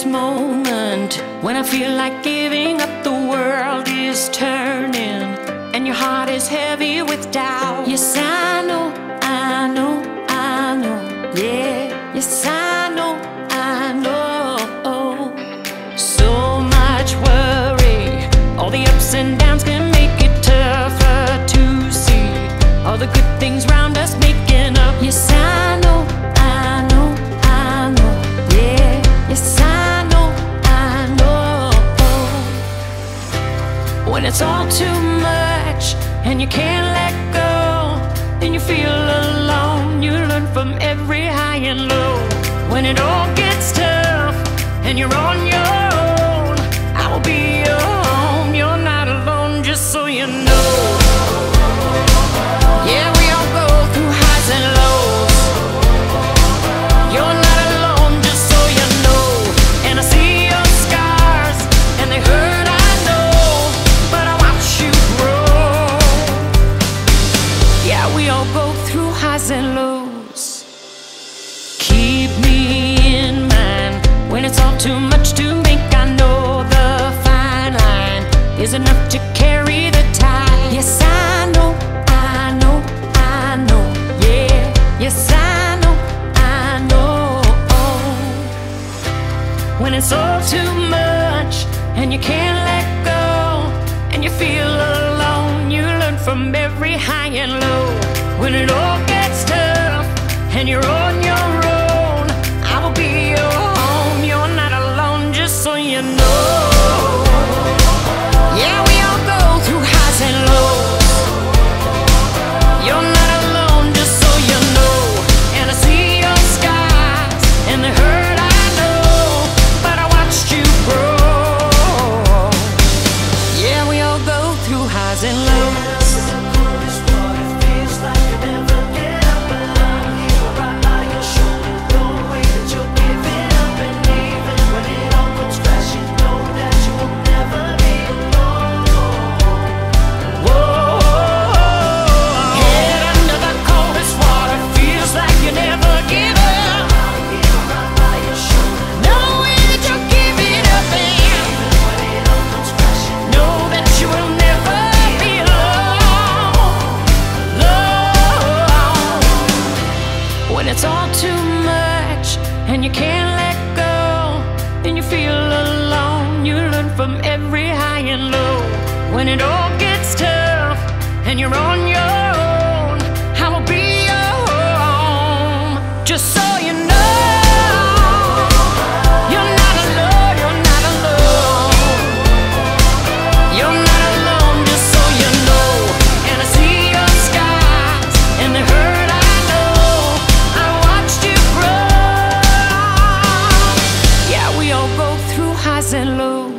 moment when I feel like giving up, the world is turning, and your heart is heavy with doubt. Yes, I know, I know, I know, yeah. Yes, I know, I know. So much worry, all the ups and downs can make it tougher to see all the good things round us making up. Yes, I know, I know, I know, yeah. Yes, I know, I know. When it's all too much and you can't let go, then you feel alone. You learn from every high and low. When it all gets tough and you're on your own, I will be your home. You're not alone, just so you know. Yeah, we all go through highs and lows. You're not alone, just so you know. And I see your scars and they hurt, I know, but I watch you grow. Yeah, we all go through highs and lows. Keep me in mind when it's all too much to make. I know the fine line is enough to carry the tide. Yes, I know, I know, I know, yeah. Yes, I know, I know. When it's all too much and you can't let go, and you feel alone, you learn from every high and low. When it all gets tough and you're on your own, I will be your home. You're not alone, just so you know. Yeah, we all go through highs and lows. You're not alone, just so you know. And I see your scars and the hurt, I know, but I watched you grow. Yeah, we all go through highs and lows. When it's all too much and you can't let go, then you feel alone. You learn from every high and low. When it all gets tough and you're on your own, I will be your home. Just so you know. Highs and lows.